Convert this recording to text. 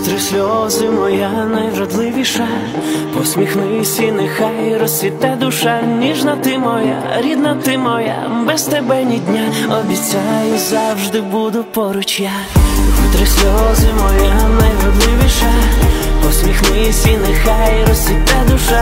Витри сльози, моя найвродливіша, посміхнись і нехай розцвіте душа. Ніжна ти моя, рідна ти моя, без тебе ні дня, обіцяю, завжди буду поруч я. Витри сльози, моя найвродливіша, посміхнись і нехай розцвіте душа.